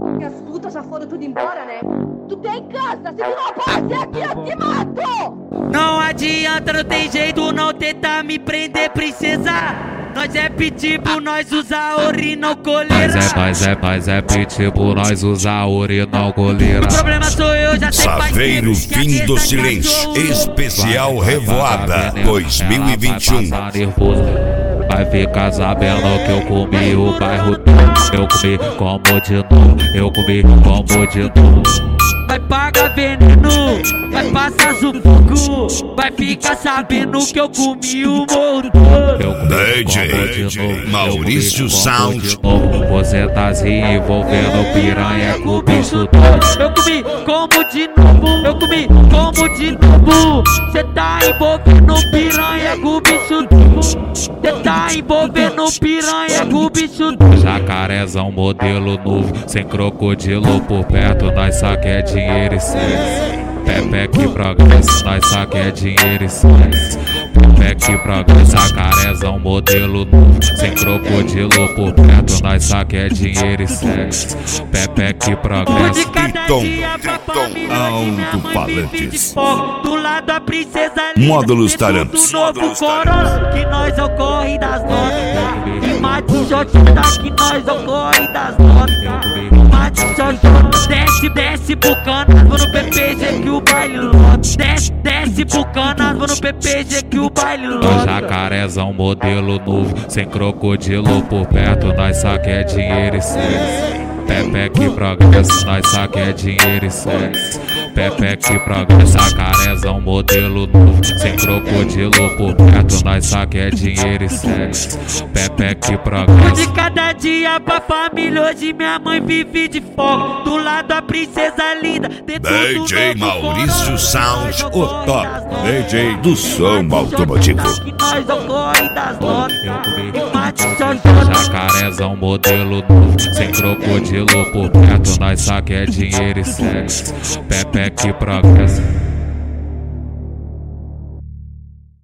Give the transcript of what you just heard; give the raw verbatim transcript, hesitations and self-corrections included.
Que as putas já foram tudo embora, né? Tu tem casa, se tu não aparecer aqui, eu te mato! Não adianta, não tem jeito, não tenta me prender, princesa. Nós é pitbull, nós usa ori, não coleira. Mas é, mas é, mas é pitbull, nós usa ori, não coleira. O problema sou eu, já sei. Saveiro Fim do Silêncio, especial Revoada dois mil e vinte e um. Vai ficar sabendo que eu comi o bairro todo. Eu comi como de novo, eu comi como de novo. Vai pagar veneno, vai passar sufoco. Vai ficar sabendo que eu comi o morro todo. D J Maurício Sound. Você tá se envolvendo, piranha com o bicho todo. Eu comi como de novo, eu comi como de novo. Cê tá envolvendo piranha com o bicho todo. Cê tá envolvendo piranha com o bicho todo. Jacarezão modelo novo, sem crocodilo por perto, nós saque é dinheiro e sexo. Pepe que progresso, nós saque é dinheiro e sexo. Pepe que progresso, jacarezão modelo novo, sem crocodilo por perto, nós saque é dinheiro e sexo. Pepe que progresso. Triton, alto-falantes. Do lado a princesa Módulos Taramps. Módulos Taramps. Que nós ocorre das notas. E mate xoxota que nós ocorre das notas. Mate xoxota, desce, desce pro cana, vou no P P G que o baile lota. Desce, desce pro cana, vou no P P G que o baile lota. Jacarezão modelo novo, sem crocodilo por perto, nós saque é dinheiro e sexo. Pepe que progresso, nós saque é dinheiro e sexo. Pepe que progresso, jacarezão modelo novo, sem crocodilo por perto, nós saque é dinheiro e sexo. Pepe que progresso. De cada dia pra família, hoje minha mãe vive de fogo. Do lado a princesa linda, dentro D J Maurício Sound, o top D J do som automotivo. Que nós ocorre das notas. Jacarezão modelo novo, sem crocodilo por perto, nós saque é dinheiro e sexo. Pepe que progresso.